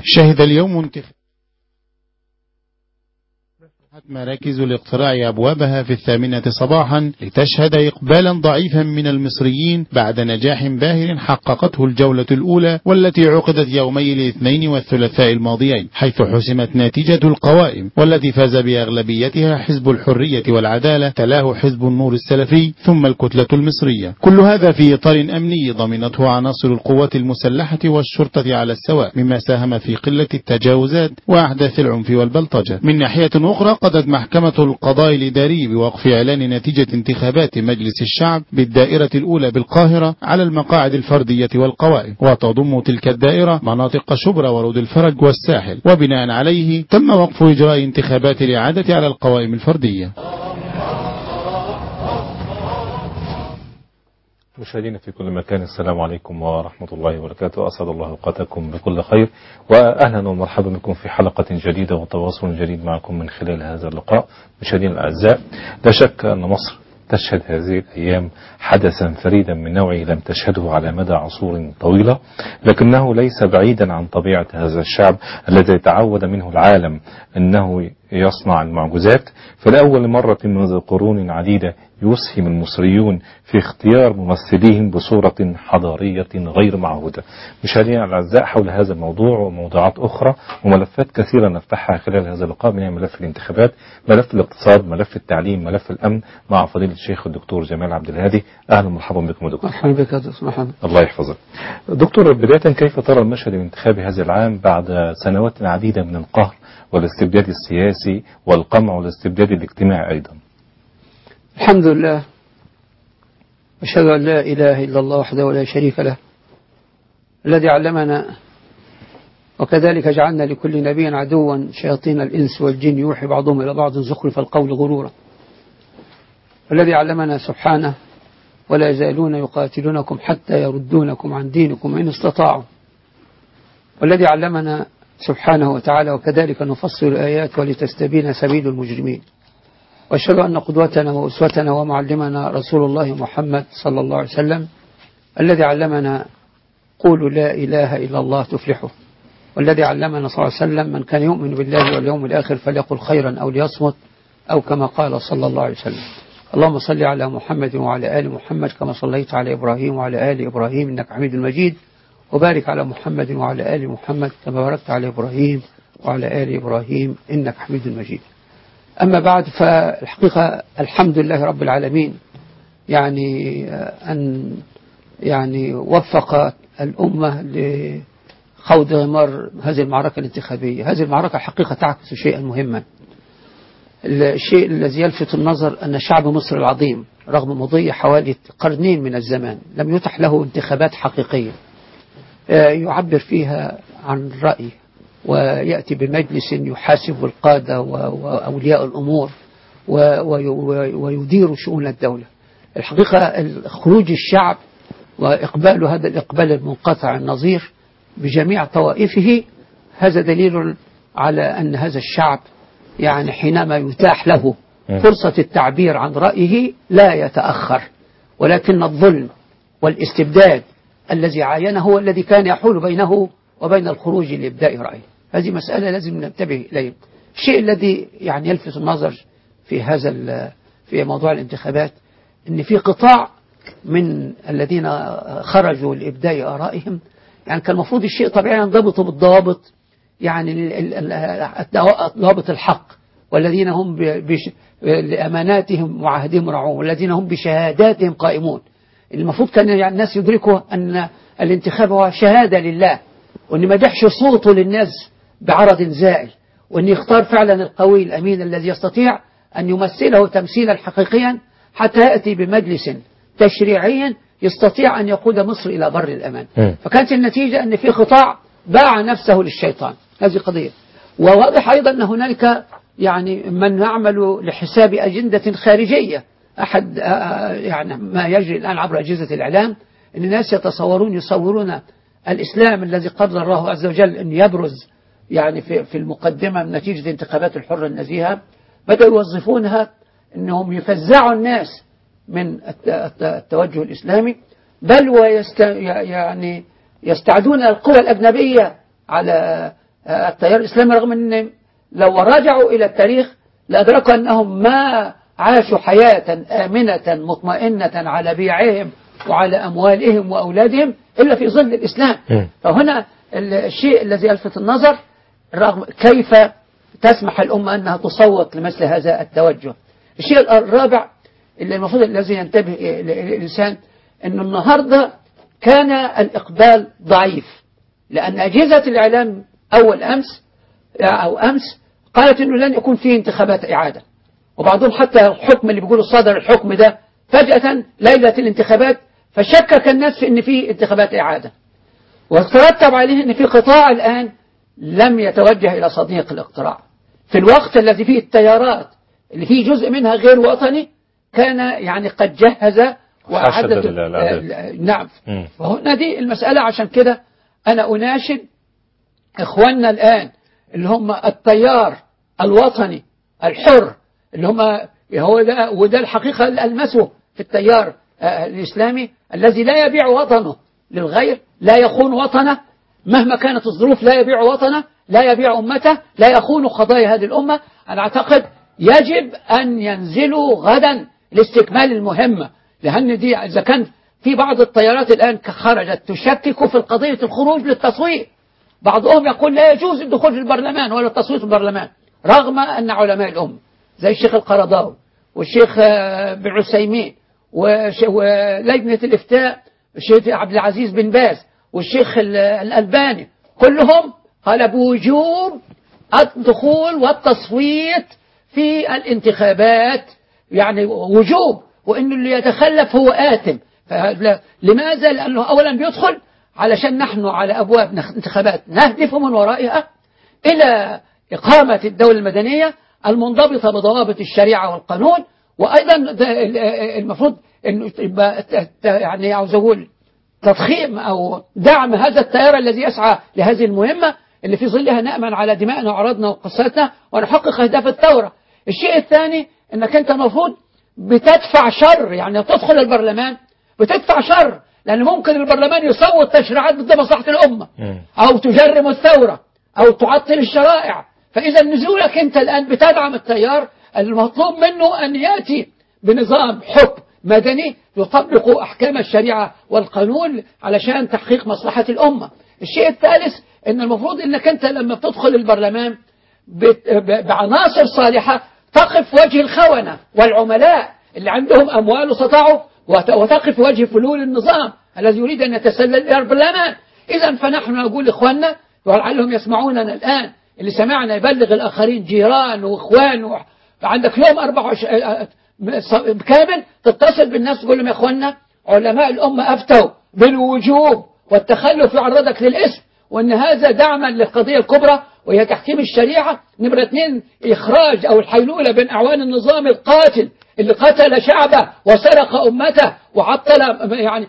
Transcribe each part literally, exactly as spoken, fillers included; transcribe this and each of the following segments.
شهد اليوم انتخاب مراكز الاقتراع أبوابها في الثامنة صباحا لتشهد إقبالا ضعيفا من المصريين بعد نجاح باهر حققته الجولة الأولى والتي عقدت يومي الاثنين والثلاثاء الماضيين، حيث حسمت نتيجة القوائم والتي فاز بأغلبيتها حزب الحرية والعدالة، تلاه حزب النور السلفي، ثم الكتلة المصرية. كل هذا في إطار أمني ضمنته عناصر القوات المسلحة والشرطة على السواء، مما ساهم في قلة التجاوزات وأحداث العنف والبلطجة. من ناحية أخرى قضت محكمة القضاء الإداري بوقف إعلان نتيجة انتخابات مجلس الشعب بالدائرة الأولى بالقاهرة على المقاعد الفردية والقوائم، وتضم تلك الدائرة مناطق شبرا ورود الفرج والساحل، وبناء عليه تم وقف إجراء انتخابات الإعادة على القوائم الفردية. مشاهدينا في كل مكان، السلام عليكم ورحمة الله وبركاته، أسعد الله أوقاتكم بكل خير، وأهلا ومرحبا بكم في حلقة جديدة وتواصل جديد معكم من خلال هذا اللقاء. مشاهدينا الأعزاء، لا شك أن مصر تشهد هذه الأيام حدثا فريدا من نوعه لم تشهده على مدى عصور طويلة، لكنه ليس بعيدا عن طبيعة هذا الشعب الذي تعود منه العالم أنه يصنع المعجزات. فلأول مرة منذ قرون عديدة يسهم المصريون في اختيار ممثليهم بصورة حضارية غير معهودة. مشاهدينا الأعزاء، حول هذا الموضوع وموضوعات أخرى وملفات كثيرة نفتحها خلال هذا اللقاء، منها ملف الانتخابات، ملف الاقتصاد، ملف التعليم، ملف الأمن، مع فضيلة الشيخ الدكتور جمال عبد الهادي. أهلا ومرحبا بكم دكتور. مرحبا بك دكتور محمد. الله يحفظك دكتور. بداية، كيف ترى المشهد الانتخابي هذا العام بعد سنوات عديدة من القهر والاستبداد السياسي والقمع والاستبداد الاجتماعي أيضا؟ الحمد لله، أشهد أن لا إله إلا الله وحده لا شريك له، الذي علمنا وكذلك جعلنا لكل نبي عدوا شياطين الإنس والجن يوحي بعضهم إلى بعض زخرف القول غرورا، والذي علمنا سبحانه ولا يزالون يقاتلونكم حتى يردونكم عن دينكم إن استطاعوا، والذي علمنا سبحانه وتعالى وكذلك نفصل الآيات ولتستبين سبيل المجرمين. وأشهد أن قدوتنا وأسوتنا ومعلمنا رسول الله محمد صلى الله عليه وسلم، الذي علمنا قولوا لا إله إلا الله تفلحوا، والذي علمنا صلى الله عليه وسلم من كان يؤمن بالله واليوم الآخر فليقل خيرا أو ليصمت، أو كما قال صلى الله عليه وسلم. اللهم صل على محمد وعلى آل محمد كما صليت على إبراهيم وعلى آل إبراهيم إنك حميد مجيد، وبارك على محمد وعلى آل محمد كما باركت على إبراهيم وعلى آل إبراهيم إنك حميد مجيد. أما بعد، فالحقيقة الحمد لله رب العالمين، يعني أن يعني وفق الأمة لخوض غمار هذه المعركة الانتخابية. هذه المعركة الحقيقة تعكس شيئا مهما. الشيء الذي يلفت النظر أن شعب مصر العظيم رغم مضي حوالي قرنين من الزمان لم يتح له انتخابات حقيقية يعبر فيها عن رأيه، ويأتي بمجلس يحاسب القادة وأولياء الأمور ويدير شؤون الدولة. الحقيقة خروج الشعب وإقبال هذا الإقبال المنقطع النظير بجميع طوائفه، هذا دليل على أن هذا الشعب يعني حينما يتاح له فرصة التعبير عن رأيه لا يتأخر، ولكن الظلم والاستبداد الذي عاينه هو الذي كان يحول بينه وبين الخروج لإبداء رأيه. هذه مسألة لازم ننتبه إليه. الشيء الذي يعني يلفت النظر في هذا في موضوع الانتخابات أن في قطاع من الذين خرجوا لإبداء آرائهم، يعني كان المفروض الشيء طبيعي ينضبط بالضوابط، يعني ضوابط الحق، والذين هم لأماناتهم وعهدهم راعون، والذين هم بشهاداتهم قائمون. المفروض كان يعني الناس يدركوا أن الانتخاب هو شهادة لله، وأن ما يبيحش صوته للناس بعرض زائل، وأن يختار فعلا القوي الأمين الذي يستطيع أن يمثله تمثيلا حقيقيا حتى يأتي بمجلس تشريعي يستطيع أن يقود مصر إلى بر الأمان. فكانت النتيجة أن في قطاع باع نفسه للشيطان. هذه قضية. وواضح أيضا أن هنالك يعني من يعمل لحساب أجندة خارجية. أحد يعني ما يجري الآن عبر أجهزة الإعلام أن الناس يتصورون يصورون الإسلام الذي قدر الله عز وجل أن يبرز يعني في في المقدمة من نتيجة انتخابات الحرة النزيهة، بدأوا يوظفونها أنهم يفزعوا الناس من التوجه الإسلامي، بل ويست يعني يستعدون القوى الأجنبية على التيار الإسلامي، رغم أن لو رجعوا إلى التاريخ لأدركوا أنهم ما عاشوا حياة آمنة مطمئنة على بيعهم وعلى أموالهم وأولادهم إلا في ظل الإسلام. فهنا الشيء الذي يلفت النظر رغم كيف تسمح الأمة أنها تصوت لمثل هذا التوجه. الشيء الرابع اللي المفروض الذي ينتبه الإنسان أن النهاردة كان الإقبال ضعيف، لأن أجهزة الإعلام أول أمس أو أمس قالت أنه لن يكون فيه انتخابات إعادة، وبعضهم حتى الحكم اللي بيقولوا صدر الحكم ده فجأة ليلة الانتخابات، فشكك الناس في أن فيه انتخابات إعادة، وترتب عليه أن في قطاع الآن لم يتوجه إلى صديق الاقتراع في الوقت الذي فيه التيارات اللي فيه جزء منها غير وطني كان يعني قد جهز وعدد. نعم. وهنا دي المسألة. عشان كده أنا أناشد إخواننا الآن اللي هم التيار الوطني الحر اللي هم هو ده، وده الحقيقة المسوه في التيار الإسلامي الذي لا يبيع وطنه للغير، لا يخون وطنه مهما كانت الظروف، لا يبيع وطنه، لا يبيع أمته، لا يخون قضايا هذه الأمة. أنا أعتقد يجب أن ينزلوا غدا لاستكمال المهمة، لأن دي إذا كان في بعض التيارات الآن خرجت تشكك في القضية الخروج للتصويت، بعضهم يقول لا يجوز الدخول في البرلمان ولا التصويت في البرلمان، رغم أن علماء الأمة زي الشيخ القرضاوي والشيخ بن عثيمين ولجنة الإفتاء الشيخ عبد العزيز بن باز والشيخ الألباني كلهم قال بوجوب الدخول والتصويت في الانتخابات، يعني وجوب، وإنه اللي يتخلف هو آثم. لماذا؟ لأنه أولا بيدخل علشان نحن على أبواب انتخابات نهدف من ورائها إلى إقامة الدولة المدنية المنضبطة بضوابط الشريعة والقانون، وأيضا المفروض إنه يعني عاوز أقول تضخيم أو دعم هذا التيار الذي يسعى لهذه المهمة اللي في ظلها نأمن على دمائنا وعرضنا وقصتنا ونحقق أهداف الثورة. الشيء الثاني أنك أنت المفروض بتدفع شر، يعني تدخل البرلمان بتدفع شر، لأن ممكن البرلمان يصوت تشريعات ضد مصلحة الأمة أو تجرم الثورة أو تعطل الشرائع. فإذا نزولك أنت الآن بتدعم التيار المطلوب منه أن يأتي بنظام حكم مدني يطبق أحكام الشريعة والقانون علشان تحقيق مصلحة الأمة. الشيء الثالث أن المفروض أنك أنت لما بتدخل البرلمان بعناصر صالحة تقف وجه الخونة والعملاء اللي عندهم أموال وستطاعوا، وتقف وجه فلول النظام الذي يريد أن يتسلل إلى البرلمان. إذا فنحن نقول لإخواننا ولعلهم يسمعوننا الآن، اللي سمعنا يبلغ الآخرين جيران وإخوان و... عندك يوم أربعة وعشرين كامل تتصل بالناس تقول لهم يا إخواننا علماء الأمة أفتوا بالوجوب والتخلف يعرضك للإسم، وأن هذا دعما للقضية الكبرى وهي تحكيم الشريعة. نمرة اثنين إخراج أو الحيلولة بين أعوان النظام القاتل اللي قتل شعبه وسرق أمته وعطل يعني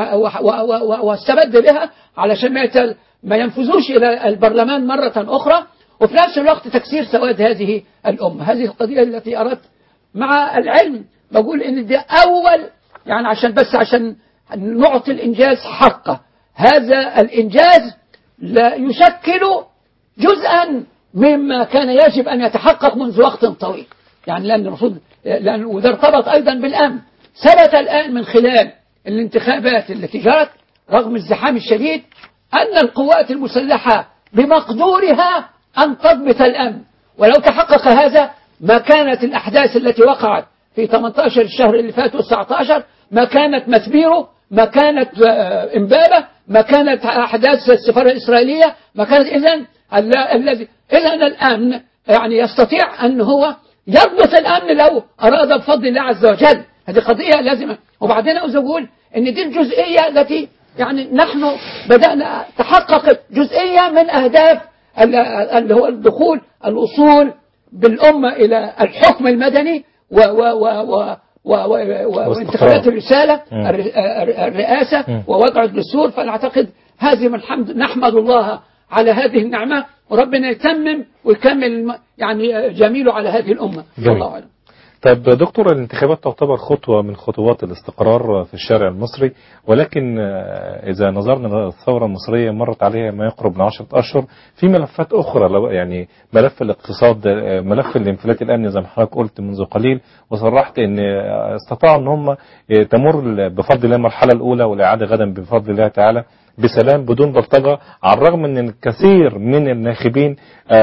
واستبد بها علشان ما ينفذوش إلى البرلمان مرة أخرى، وفي نفس الوقت تكسير سواد هذه الأمة. هذه القضية التي أردت مع العلم بقول إن دي أول يعني عشان بس عشان نعطي الإنجاز حقه. هذا الإنجاز لا يشكل جزءا مما كان يجب أن يتحقق منذ وقت طويل، يعني لأن المفروض لأن وده ارتبط أيضا بالأمن. ثبت الآن من خلال الانتخابات التي جرت رغم الزحام الشديد أن القوات المسلحة بمقدورها أن تضبط الأمن، ولو تحقق هذا ما كانت الأحداث التي وقعت في ثمانية عشر الشهر اللي فات وتسعة عشر، ما كانت مسبيرو، ما كانت إمبابة، ما كانت أحداث السفارة الإسرائيلية، ما كانت إذن الذي إذن الأمن يعني يستطيع أن هو يضبط الأمن لو أراد بفضل الله عز وجل. هذه قضية لازمة. وبعدين أوز أقول إن دي الجزئية التي يعني نحن بدأنا تحققت جزئية من أهداف اللي هو الدخول الوصول بالأمة إلى الحكم المدني و و و و وانتخابات الرسالة الرئاسة ووضع الدستور. فنعتقد هذه من الحمد نحمد الله على هذه النعمة، وربنا يتمم ويكمل يعني جميله على هذه الأمة. الله أعلم. طيب دكتور، الانتخابات تعتبر خطوة من خطوات الاستقرار في الشارع المصري، ولكن إذا نظرنا الثورة المصرية مرت عليها ما يقرب من عشرة أشهر، في ملفات أخرى، يعني ملف الاقتصاد، ملف الانفلات الأمني زي ما حضرتك قلت منذ قليل، وصرحت أن استطاعوا أن هم تمر بفضل الله المرحلة الأولى والإعادة غدا بفضل الله تعالى بسلام بدون بلطجة، على الرغم ان الكثير من الناخبين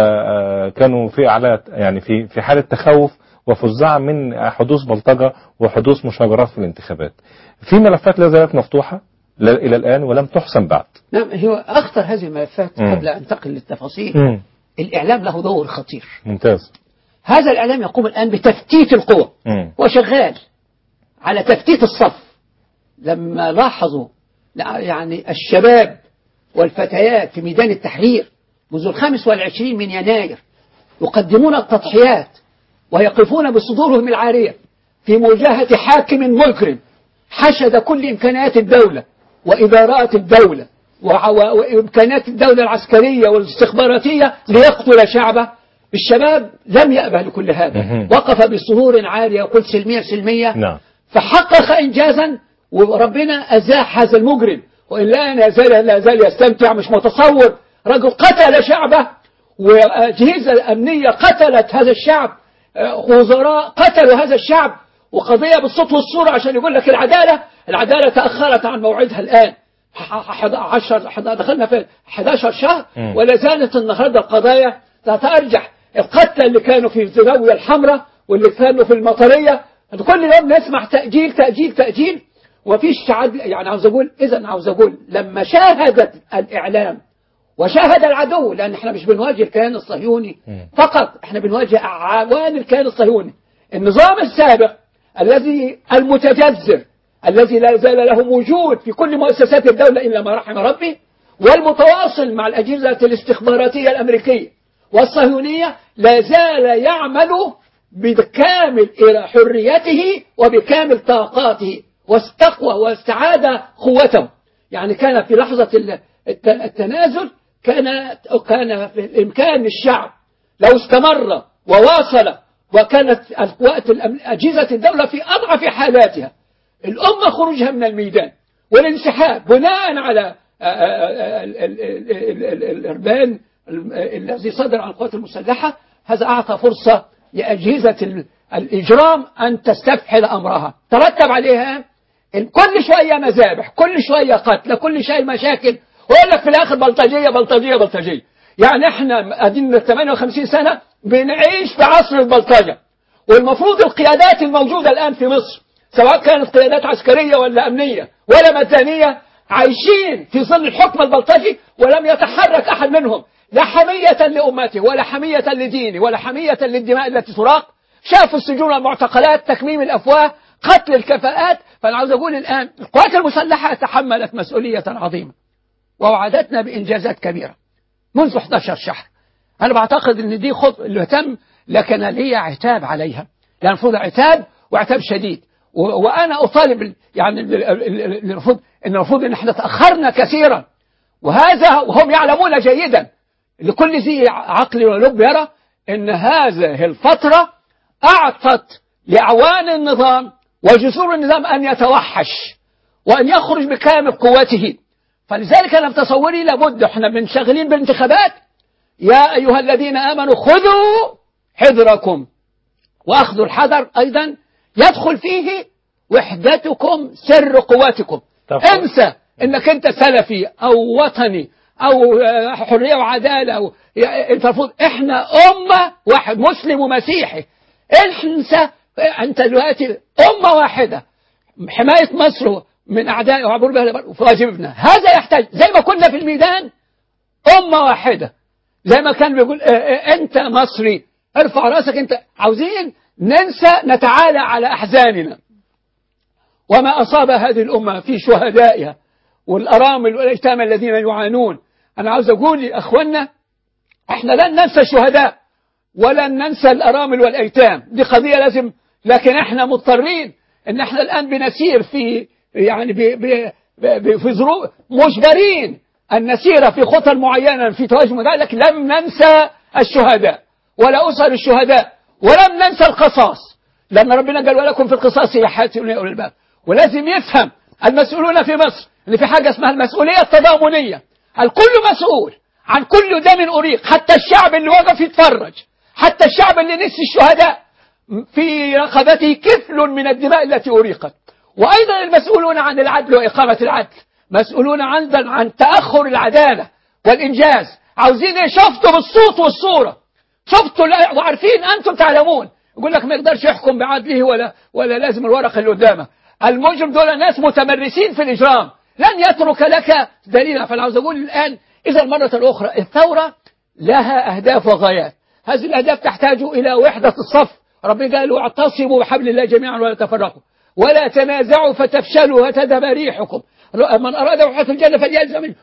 كانوا في على يعني في في حالة تخوف وفزع من حدوث بلطجة وحدوث مشاجرات في الانتخابات. في ملفات لا زالت مفتوحة إلى الآن ولم تحسم بعد. نعم، هو أخطر هذه الملفات قبل أن أنتقل للتفاصيل. مم. الإعلام له دور خطير. ممتاز. هذا الإعلام يقوم الآن بتفتيت القوى وشغال على تفتيت الصف. لما لاحظوا يعني الشباب والفتيات في ميدان التحرير منذ الخامس والعشرين من يناير يقدمون التضحيات ويقفون بصدورهم العارية في مواجهة حاكم مجرم حشد كل إمكانيات الدولة وإدارات الدولة وإمكانيات الدولة العسكرية والاستخباراتية ليقتل شعبه. الشباب لم يأبه لكل هذا، وقف بصدور عارية وقل سلمية سلمية. نعم. فحقق إنجازا وربنا أزاح هذا المجرم، وإلا لا زال لا زال يستمتع. مش متصور رجل قتل شعبه وأجهزة الأمنية قتلت هذا الشعب، وزراء قتلوا هذا الشعب، وقضية بالصوت والصورة عشان يقول لك العدالة العدالة تأخرت عن موعدها الآن. عشر دخلنا في أحد عشر شهر ولا زالت النهاردة القضايا تتأرجح. القتلى اللي كانوا في الزاوية الحمراء واللي كانوا في المطرية كل يوم نسمع تأجيل تأجيل تأجيل وفيش عدل. يعني عاوز أقول إذا عاوز أقول لما شاهدت الإعلام وشاهد العدو، لأن احنا مش بنواجه الكيان الصهيوني فقط، احنا بنواجه أعوان الكيان الصهيوني. النظام السابق الذي المتجذر الذي لا زال له وجود في كل مؤسسات الدولة إلا ما رحم ربي، والمتواصل مع الأجهزة الاستخباراتية الأمريكية والصهيونية، لا زال يعمل بكامل حريته وبكامل طاقاته واستقوى واستعاد قوته. يعني كان في لحظة التنازل كان كان في الإمكان الشعب لو استمر وواصل، وكانت القوات أجهزة الدولة في أضعف حالاتها، الأمة خروجها من الميدان والانسحاب بناء على الإربان الذي صدر عن القوات المسلحة. هذا أعطى فرصة لأجهزة الإجرام أن تستفحل أمرها، ترتب عليها كل شوية مذابح، كل شوية قتل، كل شيء مشاكل، ويقول لك في الآخر بلطجية بلطجية بلطجية. يعني احنا قاعدين ثمانية وخمسين سنة بنعيش في عصر البلطجة، والمفروض القيادات الموجودة الآن في مصر سواء كانت قيادات عسكرية ولا أمنية ولا مدنية عايشين في ظل الحكم البلطجي، ولم يتحرك أحد منهم لا حمية لأمته ولا حمية لدينه ولا حمية للدماء التي تراق. شافوا السجون والمعتقلات، تكميم الأفواه، قتل الكفاءات. فأنا عاوز أقول الآن القوات المسلحة تحملت مسؤولية عظيمة ووعدتنا بإنجازات كبيرة منذ أحد عشر شهر. أنا بعتقد أن دي خطوة اللي تم، لكن لي عتاب عليها، لأن المفروض عتاب وعتاب شديد. وأنا أطالب يعني المفروض إن المفروض إن إحنا تأخرنا كثيرا، وهذا وهم يعلمون جيدا، لكل ذي عقل ولب يرى إن هذه الفترة أعطت لأعوان النظام وجسور النظام أن يتوحش وأن يخرج بكامل قوته. فلذلك أنا بتصوري لابد إحنا منشغلين بالانتخابات. يا أيها الذين آمنوا خذوا حذركم، وأخذوا الحذر أيضا يدخل فيه وحدتكم سر قواتكم. انسى انك انت سلفي او وطني او حرية وعدالة أو انت المفروض احنا امة واحد مسلم ومسيحي. انسى انت دلوقتي امة واحدة، حماية مصر من اعداء وعبور بها واجبنا. هذا يحتاج زي ما كنا في الميدان امة واحدة، زي ما كان بيقول انت مصري ارفع راسك. انت عاوزين ننسى نتعالى على احزاننا وما أصاب هذه الأمة في شهدائها والأرامل والأيتام الذين يعانون. أنا عاوز أقول لأخواننا إحنا لن ننسى الشهداء ولن ننسى الأرامل والأيتام، دي قضية لازم، لكن إحنا مضطرين إن إحنا الآن بنسير في يعني ب ب ب في ظروف مجبرين أن نسير في خطى معينة في تواجد مدى، لكن لم ننسى الشهداء ولا أسر الشهداء ولم ننسى القصاص. لأن ربنا قال ولكم في القصاص حياة يا أولي الباب. ولازم يفهم المسؤولون في مصر ان في حاجة اسمها المسؤولية التضامنية. الكل مسؤول عن كل دم أريق، حتى الشعب اللي وقف يتفرج، حتى الشعب اللي نسي الشهداء في رقبته كفل من الدماء التي أريقت. وأيضا المسؤولون عن العدل وإقامة العدل، مسؤولون عن عن تأخر العدالة والإنجاز. عاوزين ايه؟ شفتوا بالصوت والصورة، شفتوا وعارفين، أنتم تعلمون. يقول لك ما يقدرش يحكم بعدله ولا ولا لازم الورق اللي قدامه. المجرم دول ناس متمرسين في الإجرام، لن يترك لك دليلا. فأنا عاوز أقول الآن إذا المرة الأخرى الثورة لها أهداف وغايات، هذه الأهداف تحتاج إلى وحدة الصف. ربنا قال واعتصموا بحبل الله جميعا ولا تفرقوا ولا تنازعوا فتفشلوا وتذهب ريحكم. من أراد وحدة الجنة فليلزم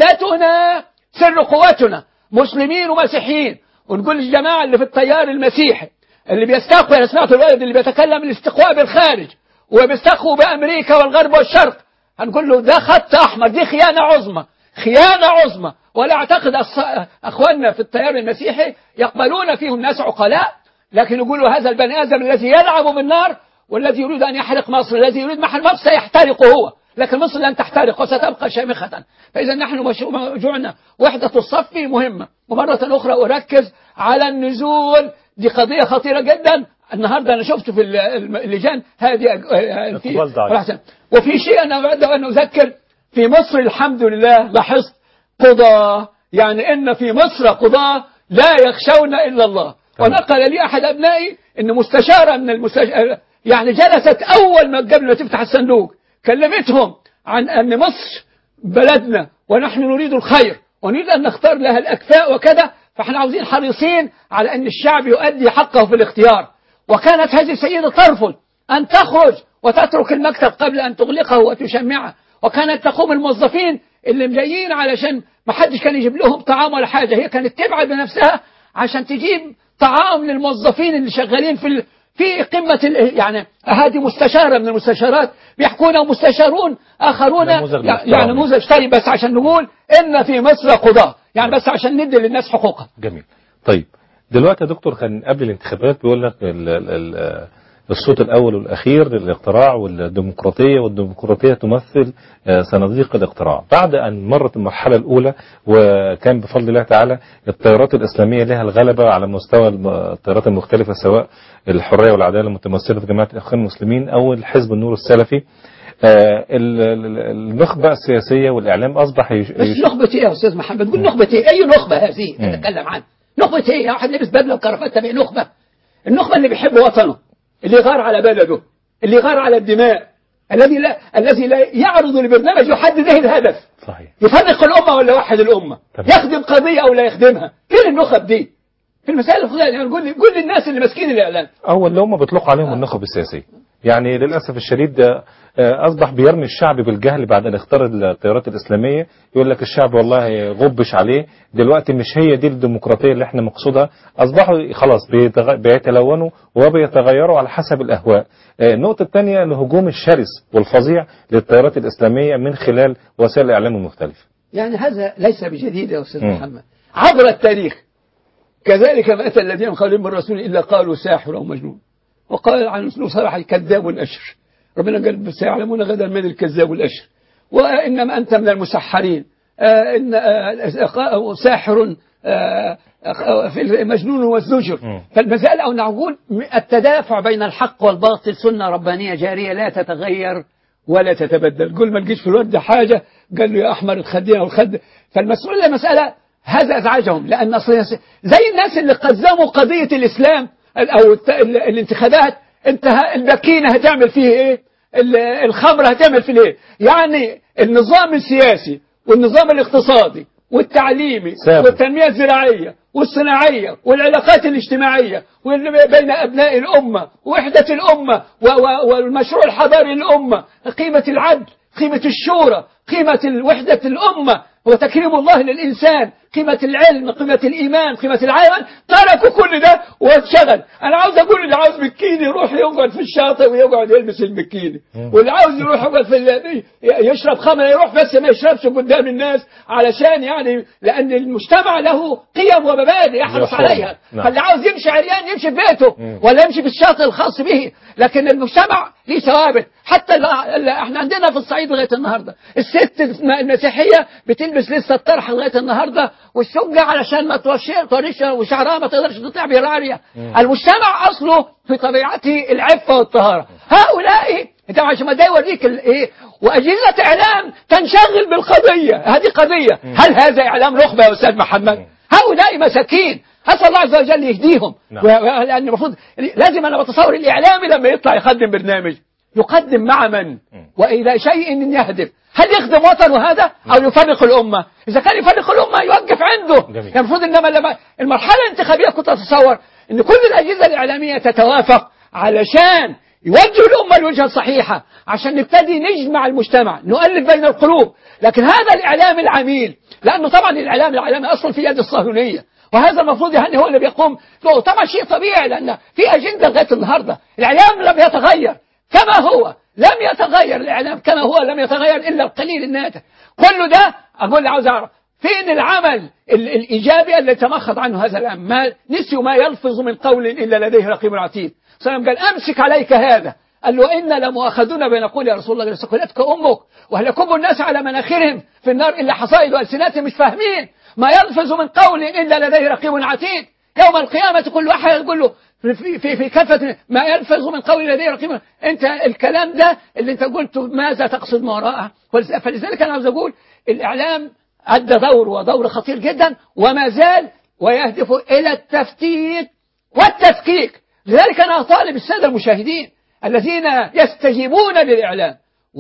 وحدتنا سر قوتنا، مسلمين ومسيحيين. ونقول للجماعة اللي في التيار المسيحي اللي بيستقوا، أنا سمعت الولد اللي بيتكلم الاستقواء بالخارج وبيستقوا بأمريكا والغرب والشرق، هنقول له ده خط أحمر، دي خيانة عظمى، خيانة عظمى. ولا أعتقد أخواننا في التيار المسيحي يقبلون فيهم ناس عقلاء، لكن يقولوا هذا البني آدم الذي يلعب بالنار والذي يريد أن يحرق مصر، الذي يريد محل مصر سيحترق هو، لكن مصر لن تحترق وستبقى شامخة. فإذا نحن موجوعنا وحدة الصف مهمة. ومرة أخرى أركز على النزول، دي قضية خطيرة جدا. النهاردة أنا شفت في اللجان هذه في وفي شيء أنا أود أن أذكر. في مصر الحمد لله لاحظت قضاة، يعني إن في مصر قضاة لا يخشون إلا الله. ونقل لي أحد أبنائي إن مستشارة من المستشار يعني جلست أول ما قبل ما تفتح الصندوق كلمتهم عن أن مصر بلدنا ونحن نريد الخير ونريد أن نختار لها الأكفاء وكذا، فاحنا عاوزين حريصين على أن الشعب يؤدي حقه في الاختيار. وكانت هذه السيدة ترفض أن تخرج وتترك المكتب قبل أن تغلقه وتشمعه، وكانت تقوم الموظفين اللي جايين علشان ما حدش كان يجيب لهم طعام ولا حاجة، هي كانت تبعد بنفسها عشان تجيب طعام للموظفين اللي شغالين في ال... في قمة ال... يعني هذه مستشارة من المستشارات بيحكونا مستشارون آخرون يعني نموذج طيب، بس عشان نقول إن في مصر قضاة، يعني بس عشان ندي للناس حقوقها. جميل. طيب دلوقتي يا دكتور كان قبل الانتخابات بيقول لك ال... ال... الصوت الأول والأخير للاقتراع والديمقراطية، والديمقراطية تمثل صناديق الاقتراع. بعد أن مرت المرحلة الأولى وكان بفضل الله تعالى التيارات الإسلامية لها الغلبة على مستوى التيارات المختلفة، سواء الحرية والعدالة المتمثلة في جماعة الإخوان المسلمين أو الحزب النور السلفي، النخبة السياسية والإعلام أصبح يش... بس نخبة إيه يا أستاذ محمد؟ قول نخبة إيه؟ أي نخبة هذه نتكلم عنها؟ نخبة إيه؟ واحد لابس بدلة وكرافته تبع نخبة؟ النخبة اللي بيحب وطنه، اللي يغار على بلده، اللي يغار على الدماء، الذي لا الذي لا يعرض لبرنامج يحدد له الهدف. صحيح. يفرق الأمة ولا يوحد الأمة، طبعا. يخدم قضية أو لا يخدمها. فين النخب دي؟ في المسائل الخلال يعني قول لي قول للناس اللي ماسكين الإعلام. أول اللي هم بيطلقوا عليهم آه. النخب السياسية. يعني للأسف الشديد أصبح بيرمي الشعب بالجهل بعد أن اختار التيارات الإسلامية، يقول لك الشعب والله غبش عليه. دلوقتي مش هي دي الديمقراطية اللي احنا مقصودها، أصبحوا خلاص بيتلونوا وبيتغيروا على حسب الأهواء. النقطة الثانية الهجوم الشرس والفظيع للتيارات الإسلامية من خلال وسائل الإعلام المختلفة. يعني هذا ليس بجديد يا أستاذ محمد، عبر التاريخ كذلك ما أتى الذين من قبلهم من رسول إلا قالوا ساحر أو مجنون، وقال عن أسلوب صراحة كذاب أشر. ربنا قال سيعلمون غدا من الكذاب الأشر، وإنما أنت من المسحرين. آه إن آه ساحر آه في مجنون والزجر. فالمسألة أو نقول التدافع بين الحق والباطل سنة ربانية جارية لا تتغير ولا تتبدل. قل ما تجيش في الورد حاجة قال له يا أحمر الخدين أو الخد. فالمسؤولة مسألة هذا أزعجهم، لأن زي الناس اللي قزموا قضية الإسلام أو الانتخابات، انت البكينة هتعمل فيه ايه، الخمر هتعمل فيه ايه. يعني النظام السياسي والنظام الاقتصادي والتعليمي سابق. والتنمية الزراعية والصناعية والعلاقات الاجتماعية بين أبناء الأمة ووحدة الأمة والمشروع الحضاري للأمة، قيمة العدل، قيمة الشورى، قيمة وحدة الأمة وتكريم الله للإنسان، قيمة العلم، قيمة الإيمان، قيمة العمل، تركوا كل ده واتشغل. أنا عاوز أقول اللي عاوز مكيني يروح يقعد في الشاطئ ويقعد يلبس المكيني، واللي عاوز يروح يقعد في يشرب خمر يروح، بس ما يشربش قدام الناس، علشان يعني لأن المجتمع له قيم ومبادئ يحرص عليها. نعم. فاللي عاوز يمشي عريان يمشي في بيته مم. ولا يمشي في الشاطئ الخاص به، لكن المجتمع ليه ثوابت. حتى احنا عندنا في الصعيد لغايه النهارده الست المسيحيه بتلبس لسه الطرح لغايه النهارده والشقه علشان ما توريش وشعرها ما تقدرش تطلع بالعاريه. المجتمع اصله في طبيعته العفه والطهاره. هؤلاء انت عشان ما ده يوريك الايه، واجهزه اعلام تنشغل بالقضيه، هذه قضيه. هل هذا اعلام نخبه يا استاذ محمد؟ هؤلاء مساكين، أسأل الله عز وجل يهديهم. نعم. لأن المفروض لازم أنا بتصور الإعلامي لما يطلع يقدم برنامج يقدم مع من وإلى شيء يهدف. هل يخدم وطنه هذا أو يفرق الأمة؟ إذا كان يفرق الأمة يوقف عنده. يعني المفروض إنما لما المرحلة الانتخابية كنت أتصور إن كل الأجهزة الإعلامية تتوافق علشان يوجهوا الأمة الوجهة الصحيحة، عشان نبتدي نجمع المجتمع، نؤلف بين القلوب. لكن هذا الإعلام العميل، لأنه طبعا الإعلام العالمي أصلا في يد الصهيونية، وهذا المفروض يعني هو اللي بيقوم له. طبعا شيء طبيعي لأن في أجندة لغاية النهاردة. الإعلام لم يتغير كما هو، لم يتغير الإعلام كما هو، لم يتغير إلا القليل الناتج. كل ده أقول عاوز أعرف فين العمل الإيجابي اللي تمخض عنه هذا الأمر. ما نسيوا ما يلفظ من قول إلا لديه رقيب عتيد. سلام قال أمسك عليك هذا، قال له إن لمؤاخذون بنقول يا رسول الله سكلتك أمك، وهل يكب الناس على مناخرهم في النار إلا حصائد ألسنتهم. مش فاهمين ما يلفظ من قول إلا لديه رقيب عتيد. يوم القيامة كل واحد يقول له في في في كافة ما يلفظ من قول لديه رقيب. أنت الكلام ده اللي أنت قلته ماذا تقصد ما وراءه؟ فلذلك أنا عاوز أقول الإعلام أدى دور ودور خطير جدا وما زال ويهدف إلى التفتيت والتفكيك. لذلك أنا أطالب السادة المشاهدين الذين يستجيبون للإعلام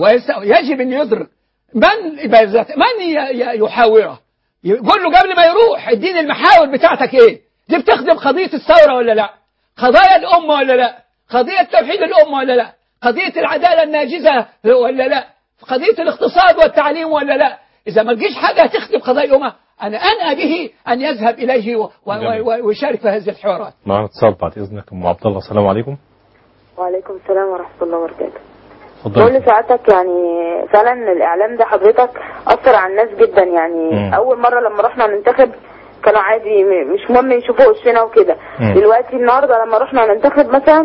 ويجب أن يدرك من من يحاوره، يقول له قبل ما يروح اديني المحاور بتاعتك ايه، دي بتخدم قضية الثورة ولا لا، قضايا الأمة ولا لا، قضية توحيد الأمة ولا لا، قضية العدالة الناجزة ولا لا، قضية الاقتصاد والتعليم ولا لا. إذا ما تجيش حاجة تخدم قضايا الأمة أنا أنأى به أن يذهب إليه ويشارك في هذه الحوارات. معنا اتصال بعد إذنك أم عبد الله. السلام عليكم. وعليكم السلام ورحمة الله وبركاته. بقول لسعادتك يعني فعلا الإعلام ده حضرتك أثر على الناس جدا. يعني م. أول مرة لما رحنا ننتخب كانوا عادي مش مهم يشوفوا وشنا وكده. دلوقتي النهارده لما رحنا ننتخب مثلا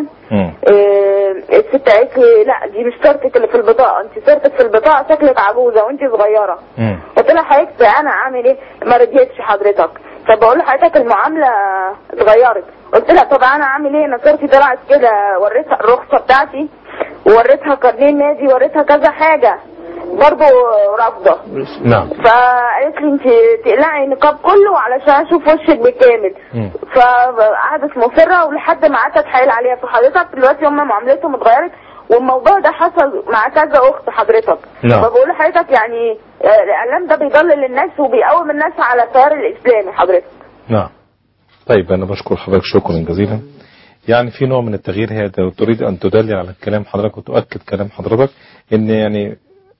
إيه الست قالت لي لا دي مش صورتك اللي في البطاقة، انت صورتك في البطاقة شكلك عجوزة وانت صغيرة. قلت لها حضرتك انا اعمل ايه؟ ما رضيتش حضرتك. فبقول لحضرتك المعاملة اتغيرت. قلت لها طب انا اعمل ايه؟ انا صورتي طلعت كده، وريتها الرخصة بتاعتي ووريتها كارنيه النادي وريتها كذا حاجة برضه رافضة. نعم. فقالت لي انت تقلعي النقاب كله علشان اشوف وشك بالكامل. فقعدت مصرة ولحد ما قعدت اتحايل عليها. فحضرتك دلوقتي هم معاملتهم اتغيرت والموضوع ده حصل مع كذا اخت حضرتك. نعم. فبقول لحضرتك يعني الاعلام ده بيضلل الناس وبيقوم الناس على التيار الاسلامي حضرتك. نعم. طيب انا بشكر حضرتك شكرا جزيلا. يعني في نوع من التغيير. هي تريد ان تدلل على كلام حضرتك وتؤكد كلام حضرتك ان يعني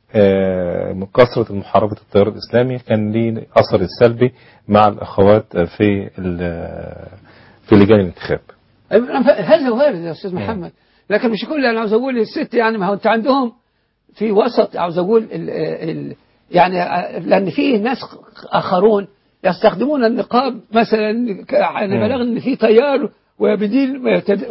من كثرة المحاربة التيار الإسلامي كان ليه أثر السلبي مع الأخوات في في لجان الانتخاب. هذا وارد يا أستاذ محمد، لكن مش كل أنا عاوز أقول الست يعني ما هو أنت عندهم في وسط عاوز أقول ال ال يعني لأن في ناس آخرون يستخدمون النقاب مثلا. أنا بلغ إن في تيار وبديل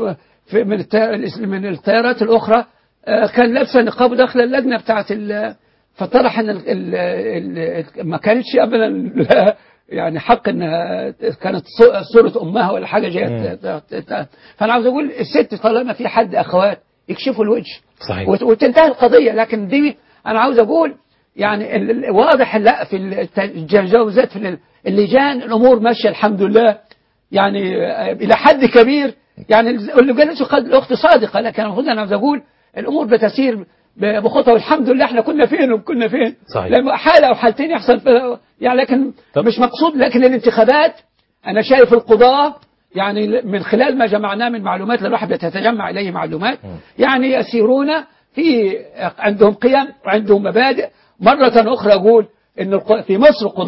من من التيارات الأخرى كان لابسه نقاب داخل اللجنه بتاعه فطرح ان ال ال ما كانتش ابدا يعني حق انها كانت صوره امها ولا حاجه جايه. فانا عاوز اقول الست طالما في حد اخوات يكشفوا الوجه صحيح وتنتهي القضيه. لكن دي انا عاوز اقول يعني واضح لا في التجاوزات في اللجان الامور ماشيه الحمد لله يعني الى حد كبير. يعني اللي قالته الاخت صادقه، لكن المفروض انا عاوز اقول الامور بتسير بخطوه والحمد لله. احنا كنا فين وكنا فين صحيح. لما حاله او حالتين يحصل يعني لكن طب. مش مقصود. لكن الانتخابات انا شايف القضاة يعني من خلال ما جمعناه من معلومات الواحد يتجمع اليه معلومات م. يعني يسيرون في عندهم قيم وعندهم مبادئ. مرة اخرى اقول ان في مصر قضاة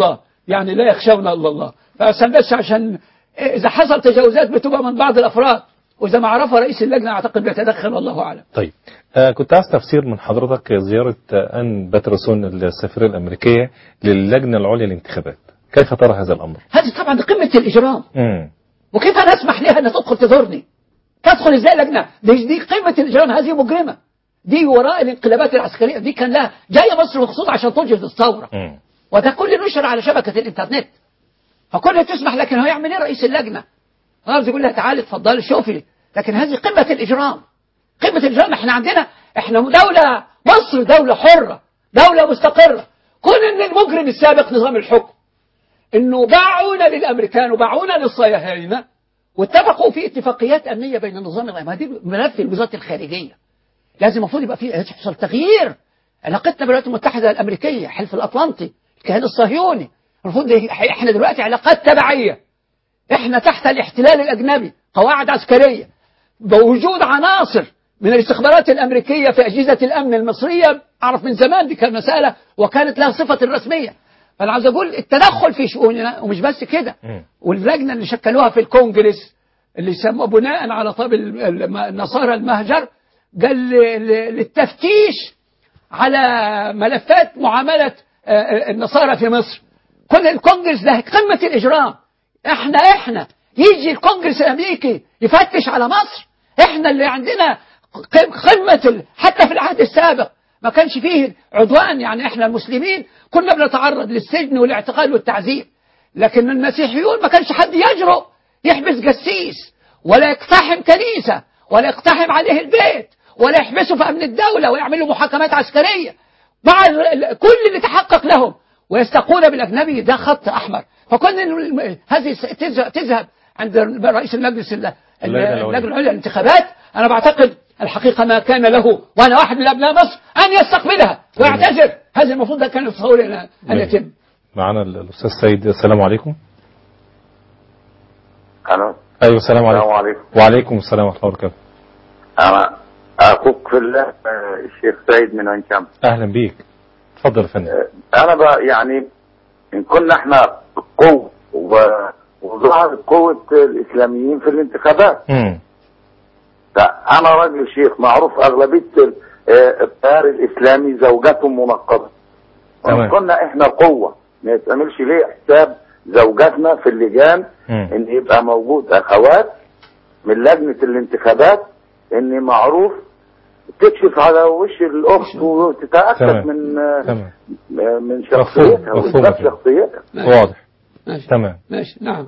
يعني لا يخشون الا الله. فعشان بس عشان اذا حصل تجاوزات بتبقى من بعض الافراد، واذا ما عرفها رئيس اللجنه اعتقد بيتدخل والله اعلم. طيب آه كنت عايز تفسير من حضرتك زياره آه ان باترسون السفيره الامريكيه للجنه العليا للانتخابات، كيف ترى هذا الامر؟ هذه طبعا قمه الاجرام. امم وكيف انا اسمح لها ان تدخل تزورني؟ تدخل ازاي لجنه؟ دي, دي قمه الاجرام، هذه مجرمه. دي وراء الانقلابات العسكريه، دي كان لها جايه مصر مخصوص عشان تنجز الثوره. امم وده كل نشر على شبكه الانترنت. فكل تسمح، لكن هو يعمل ايه رئيس اللجنه؟ خلاص يقول لها تعالي اتفضلي شوفي. لكن هذه قمه الاجرام. قمه الاجرام. احنا عندنا احنا دوله، مصر دوله حره، دوله مستقره. كون ان المجرم السابق نظام الحكم انه باعونا للامريكان وباعونا للصهاينه، واتفقوا في اتفاقيات امنيه بين النظام الامريكي. دي ملف وزاره الخارجيه. لازم المفروض يبقى في يحصل تغيير. علاقتنا بالولايات المتحده الامريكيه، حلف الاطلنطي، الكيان الصهيوني، المفروض احنا دلوقتي علاقات تبعيه. احنا تحت الاحتلال الاجنبي، قواعد عسكريه، بوجود عناصر من الاستخبارات الامريكيه في اجهزه الامن المصريه. اعرف من زمان دي كانت مساله وكانت لها صفه رسميه. فانا عاوز اقول التدخل في شؤوننا. ومش بس كده، واللجنه اللي شكلوها في الكونجرس اللي سموها بناء على طلب النصارى المهجر، قال للتفتيش على ملفات معامله النصارى في مصر. كل الكونجرس ده قمه الاجرام. احنا احنا يجي الكونجرس الامريكي يفتش على مصر؟ احنا اللي عندنا قمه. حتى في العهد السابق ما كانش فيه عدوان، يعني احنا المسلمين كنا بنتعرض للسجن والاعتقال والتعذيب، لكن المسيحيون ما كانش حد يجرؤ يحبس قسيس ولا يقتحم كنيسة ولا يقتحم عليه البيت ولا يحبسه في أمن الدولة ويعمل له محاكمات عسكرية مع كل اللي تحقق لهم، ويستقون بالأجنبي. ده خط أحمر. فكون هذه تذهب عند رئيس المجلس اللجنة العليا للانتخابات، أنا بعتقد الحقيقة ما كان له، وأنا واحد من أبناء مصر، أن يستقبلها ويعتذر. هذا المفروض ده كان يتصور أن يتم. معنا الأستاذ سيد. السلام عليكم. ألو. أيوة السلام عليكم. السلام عليكم. وعليكم السلام ورحمة الله وبركاته. أنا أخوك في الله الشيخ سيد من عين شمس. أهلا بيك. اتفضل يا فندم. أنا بقى يعني إن كنا إحنا قوة وظهرت قوة الإسلاميين في الانتخابات. امم أنا راجل شيخ معروف أغلبية التيار الإسلامي زوجاتهم منقبة. وإن كنا إحنا قوة ما يتعملش ليه حساب زوجاتنا في اللجان مم. إن يبقى موجود أخوات من لجنة الانتخابات إن معروف تكشف على وش الأخت وتتأكد تمام. من تمام. من شخصيتها وإثبات شخصيتها. واضح. ماشي. تمام. ماشي. نعم.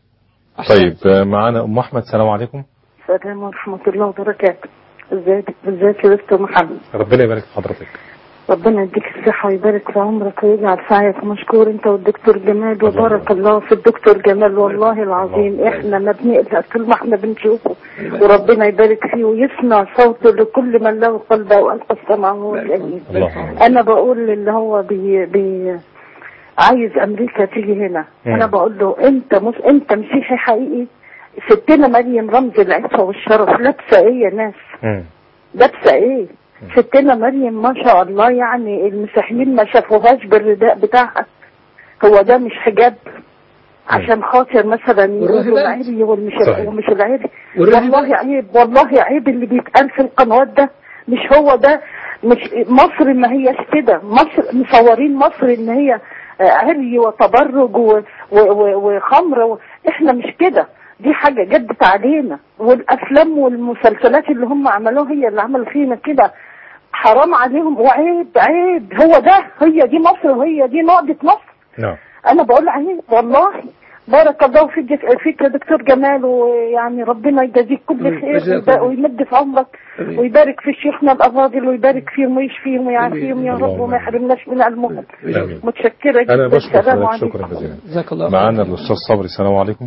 طيب معنا أم أحمد. السلام عليكم. السلام ورحمة الله وبركاته. ازيك ازيك يا دكتور محمد؟ ربنا يبارك في حضرتك. ربنا يديك الصحة ويبارك في عمرك ويجعل سعيك مشكور انت والدكتور جمال، وبارك الله في الدكتور جمال. والله العظيم احنا ما بنقلق طول ما احنا بنشوفه، وربنا يبارك فيه ويسمع صوته لكل من له قلب والقى السمع وهو شهيد. انا بقول اللي هو بي بي عايز امريكا تيجي هنا. مم. انا بقول له انت مش انت مسيحي حقيقي؟ ستنا مريم رمز العفة والشرف لابسه ايه يا ناس؟ مم. لابسه ايه؟ ستنا مريم ما شاء الله، يعني المسيحيين ما شافوهاش بالرداء بتاعها. هو ده مش حجاب؟ عشان خاطر مثلا يقولوا العري والمش ومش العري. والله عيب، والله عيب اللي بيتقال في القنوات ده. مش هو ده. مش مصر ما هيش كده. مصر مصورين مصر ان هي عري وتبرج وخمر. احنا مش كده. دي حاجة جدت علينا، والأفلام والمسلسلات اللي هم عملوها هي اللي عملوا فينا كده. حرام عليهم وعيب عيب. هو ده، هي دي مصر وهي دي نقطة مصر. نعم. أنا بقول عيب والله. بارك الله فيك فيك يا دكتور جمال، ويعني ربنا يجازيك كل خير ويمد في عمرك ويبارك في شيخنا الأفاضل ويبارك فيهم ويشفيهم ويعافيهم يا رب وما يحرمناش من علمهم. متشكرة جدا. أنا بشكر حضرتك شكرا جزيلا. جزاك الله. معنا الأستاذ صبري. السلام عليكم.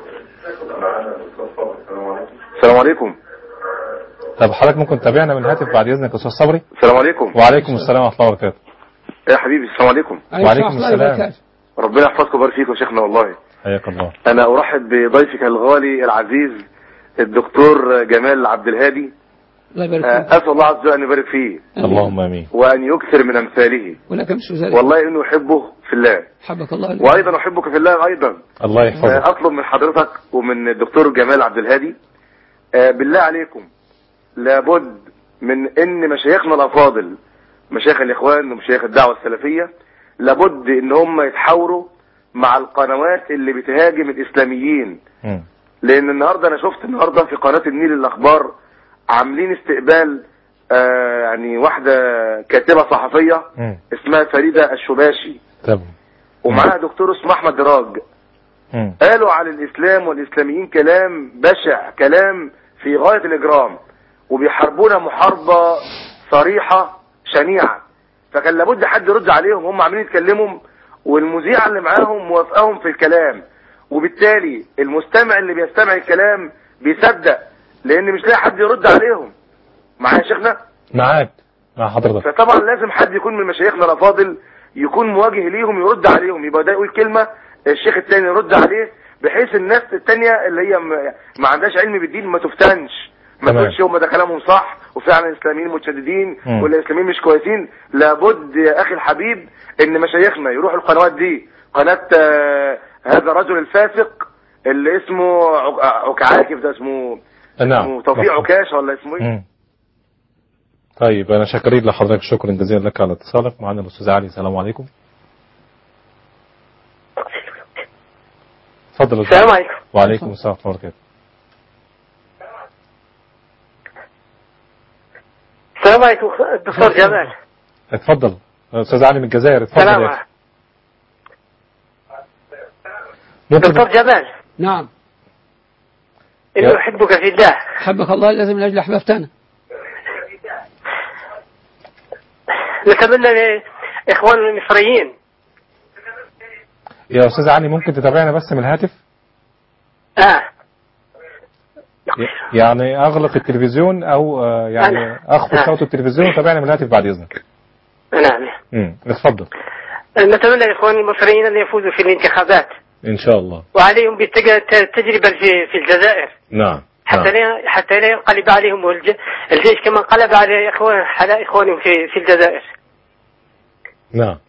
السلام عليكم. طب حضرتك ممكن تتابعنا من الهاتف بعد إذنك يا أستاذ صبري؟ السلام عليكم. وعليكم السلام ورحمة الله وبركاته. يا حبيبي السلام عليكم. وعليكم السلام. ربنا يحفظكم ويبارك فيكم يا شيخنا والله. حياك الله. أنا أرحب بضيفك الغالي العزيز الدكتور جمال عبد الهادي، أسأل الله عز وجل أن يبارك فيه. اللهم آمين. وأن يكثر من أمثاله. ولك مش ذلك. والله إنه يحبه في الله. حبك الله. وأيضا أحبك في الله أيضا. الله يحفظك. أطلب من حضرتك ومن الدكتور جمال عبد الهادي بالله عليكم لابد من إن مشايخنا الأفاضل مشايخ الإخوان ومشايخ الدعوة السلفية لابد إن هم يتحاوروا مع القنوات اللي بتهاجم الإسلاميين. م. لأن النهاردة أنا شفت النهاردة في قناة النيل الأخبار عاملين استقبال آه يعني واحدة كاتبة صحفية م. اسمها فريدة الشباشي. طب. ومعاها دكتور اسمه أحمد دراج. م. قالوا على الإسلام والإسلاميين كلام بشع، كلام في غاية الإجرام، وبيحاربونا محاربة صريحة شنيعة. فكان لابد حد يرد عليهم، هم عاملين يتكلموا والمذيعة اللي معاهم موافقاهم في الكلام، وبالتالي المستمع اللي بيستمع الكلام بيصدق لان مش لاقي حد يرد عليهم. معايا يا شيخنا؟ معاك مع حضرتك. فطبعا لازم حد يكون من مشايخنا الافاضل يكون مواجه ليهم يرد عليهم، يبقى ده يقول كلمة الشيخ التاني يرد عليه، بحيث الناس التانية اللي هي ما عندهاش علم بالدين ما تفتنش، ما تقولش هم ده كلامهم صح وفعلا الاسلاميين متشددين ولا الاسلاميين مش كويسين. لابد يا اخي الحبيب ان مشايخنا يروحوا القنوات دي، قناة آه هذا الرجل الفاسق اللي اسمه عكاكف، ده اسمه نعم اسمه توفيق عكاش ولا اسمه ايه؟ طيب انا شاكرين لحضرتك، شكرا جزيلا لك على اتصالك. معنا الاستاذ علي. السلام عليكم. اتفضل. السلام عليكم. وعليكم السلام ورحمه الله وبركاته. السلام عليكم دكتور جمال. اتفضل استاذ علي من الجزائر. اتفضل سلام يا دكتور جمال. نعم. إنه أحبك في الله. حبك الله لازم من أجل أحببتنا. نتمنى لإخوان المصريين. يا أستاذ علي ممكن تتابعنا بس من الهاتف؟ آه. يعني أغلق التلفزيون أو يعني أخفض صوت التلفزيون وتابعنا من الهاتف بعد إذنك. نعم. امم اتفضل. نتمنى لإخوان المصريين أن يفوزوا في الانتخابات. إن شاء الله. وعليهم بالتجربة في في الجزائر. نعم. حتى نعم. لا حتى لا ينقلب عليهم الجيش كما انقلب على إخوان على إخوانهم في في الجزائر. نعم.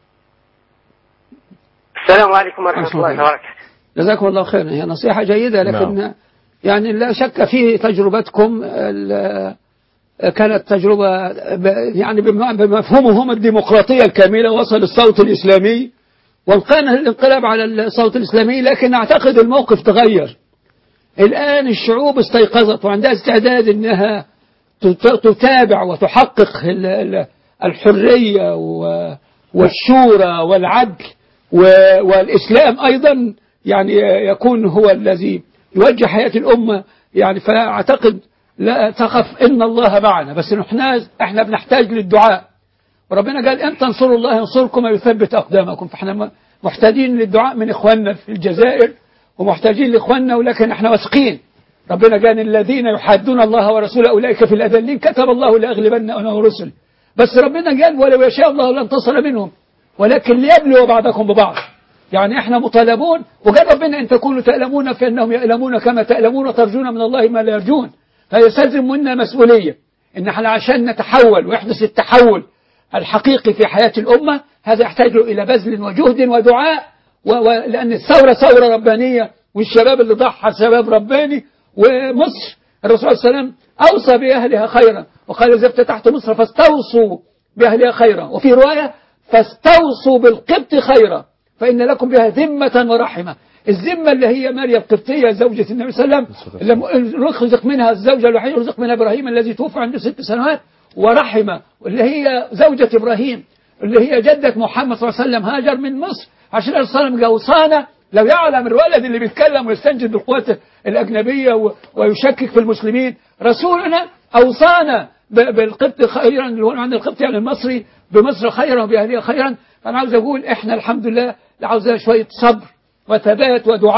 السلام عليكم ورحمة الله وبركاته. جزاكم الله خيرا. هي نصيحة جيدة، لكن نعم. يعني لا شك في تجربتكم كانت تجربة يعني بمفهومهم الديمقراطية الكاملة، وصل الصوت الإسلامي وكان الانقلاب على الصوت الإسلامي، لكن أعتقد الموقف تغير الآن. الشعوب استيقظت وعندها استعداد أنها تتابع وتحقق الحرية والشورى والعدل، والإسلام أيضا يعني يكون هو الذي يوجه حياة الأمة. يعني فأعتقد لا تخف إن الله معنا، بس احنا احنا بنحتاج للدعاء، وربنا قال إن تنصروا الله ينصركم ويثبت أقدامكم. فاحنا محتاجين للدعاء من إخواننا في الجزائر ومحتاجين لإخواننا، ولكن احنا واثقين. ربنا قال الذين يحادون الله ورسوله أولئك في الأذلين كتب الله لأغلبن أنا ورسل. بس ربنا قال ولو يشاء الله لانتصر منهم ولكن ليبلوا بعضكم ببعض. يعني احنا مطالبون، وقال ربنا ان تكونوا تألمون فإنهم يألمون كما تألمون وترجون من الله ما لا يرجون. فيستلزم منا مسؤولية ان احنا عشان نتحول ويحدث التحول الحقيقي في حياة الأمة، هذا يحتاج إلى بذل وجهد ودعاء، لأن الثورة ثورة ربانية، والشباب اللي ضحى شباب رباني. ومصر الرسول صلى الله عليه وسلم أوصى بأهلها خيرا وقال إذا افتتحت مصر فاستوصوا بأهلها خيرا، وفي رواية فاستوصوا بالقبط خيرا فإن لكم بها ذمة ورحمة. الذمة اللي هي مريم القبطية زوجة النبي صلى الله عليه وسلم اللي رزق منها الزوجة الوحيدة رزق منها إبراهيم الذي توفى عنده ست سنوات، ورحمة اللي هي زوجة إبراهيم اللي هي جدة محمد صلى الله عليه وسلم هاجر من مصر عشان الرسول صلى الله عليه وسلم جوصانا. لو يعلم الولد اللي بيتكلم ويستنجد بالقوات الأجنبية ويشكك في المسلمين، رسولنا أوصانا بالقبط خيرا اللي هو عند القبط يعني المصري بمصر خيرا وبأهلها خيرا. فأنا عاوز أقول إحنا الحمد لله عاوزة شوية صبر وثبات ودعاء،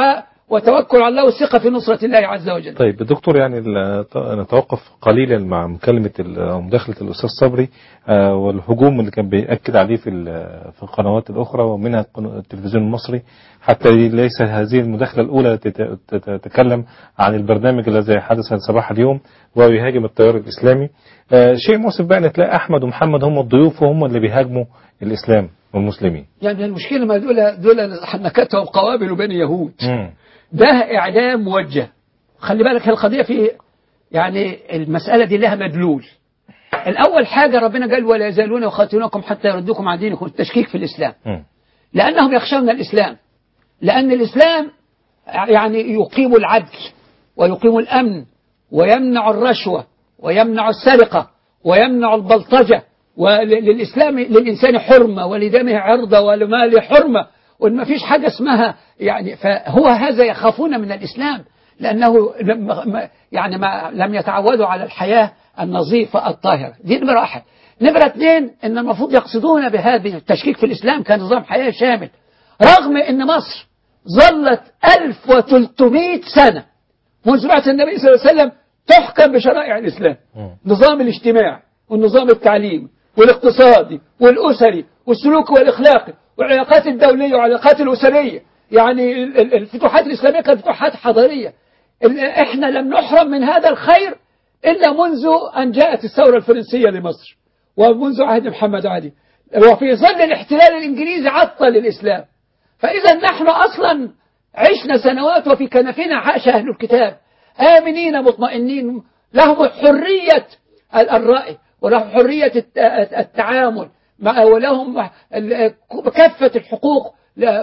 وتوكل على الله والثقة في نصرة الله عز وجل. طيب دكتور، يعني نتوقف قليلا مع مكالمة مداخلة الأستاذ صبري والهجوم اللي كان بيأكد عليه في في القنوات الأخرى ومنها التلفزيون المصري، حتى ليس هذه المداخلة الأولى تتكلم عن البرنامج الذي حدث صباح اليوم ويهاجم التيار الإسلامي. شيء مؤسف بقى ان تلاقي أحمد ومحمد هم الضيوف وهم اللي بيهاجموا الإسلام والمسلمين. يعني المشكلة ما دول دول حنكتهم قوابل بني يهود. م. ده إعلام موجه. خلي بالك القضية في يعني المسألة دي لها مدلول. الأول حاجة ربنا قال ولا يزالون يقاتلونكم حتى يردوكم عن دينكم، التشكيك في الإسلام. م. لأنهم يخشون الإسلام، لأن الإسلام يعني يقيم العدل ويقيم الأمن ويمنع الرشوة ويمنع السرقة ويمنع البلطجة، وللإسلام للإنسان حرمة ولدمه عرضة ولماله حرمة، وإن ما فيش حاجة اسمها يعني. فهو هذا يخافون من الإسلام لأنه يعني ما لم يتعودوا على الحياة النظيفة الطاهرة. دي نمرة واحد. نمرة اثنين، إن المفروض يقصدون بهذه التشكيك في الإسلام كنظام حياة شامل، رغم إن مصر ظلت ألف وثلاثمائة سنة منذ بعث النبي صلى الله عليه وسلم تحكم بشرائع الإسلام، نظام الاجتماع والنظام التعليمي والاقتصادي والأسري والسلوك والإخلاقي والعلاقات الدولية والعلاقات الأسرية. يعني الفتوحات الإسلامية كانت فتوحات حضارية. إحنا لم نحرم من هذا الخير إلا منذ أن جاءت الثورة الفرنسية لمصر ومنذ عهد محمد علي، وفي ظل الاحتلال الإنجليزي عطل الإسلام. فإذا نحن أصلا عشنا سنوات وفي كنفنا عاش أهل الكتاب آمنين مطمئنين، لهم حرية الرأي ولهم حرية التعامل ولهم كافة الحقوق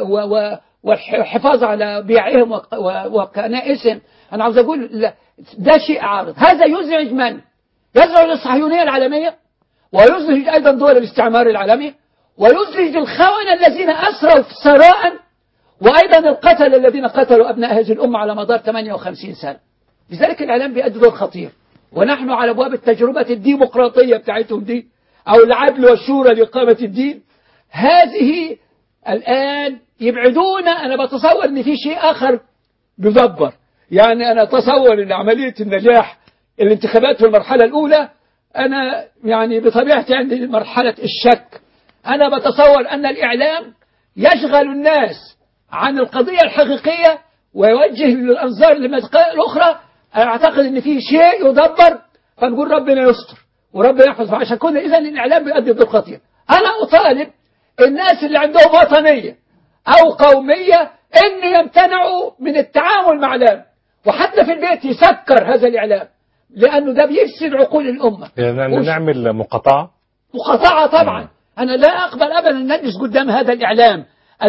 والحفاظ على بيعهم وكنائسهم. أنا عاوز أقول ده شيء عارض. هذا يزعج من؟ يزعج الصهيونية العالمية، ويزعج أيضا دول الاستعمار العالمي، ويزعج الخونة الذين أسروا ثراء، وأيضا القتل الذين قتلوا أبناء هذه الأمة على مدار ثمانية وخمسين سنة. لذلك الإعلام بيؤدي دور خطير، ونحن على أبواب التجربة الديمقراطية بتاعتهم دي أو العدل والشورى لإقامة الدين. هذه الآن يبعدون. أنا بتصور أن في شيء آخر بيدبر. يعني أنا أتصور أن عملية النجاح الانتخابات في المرحلة الأولى، أنا يعني بطبيعتي عندي مرحلة الشك. أنا بتصور أن الإعلام يشغل الناس عن القضية الحقيقية ويوجه الأنظار للمسائل الأخرى. أعتقد أن في شيء يدبر، فنقول ربنا يستر وربنا يحفظ. عشان كده إذن الإعلام بيؤدي دور خطير. أنا أطالب الناس اللي عندهم وطنية أو قومية أن يمتنعوا من التعامل مع الإعلام، وحتى في البيت يسكر هذا الإعلام، لأنه ده بيفسد عقول الأمة. يعني نعمل مقاطعة مقاطعة طبعا. مم. أنا لا أقبل أبدا أن نجلس قدام هذا الإعلام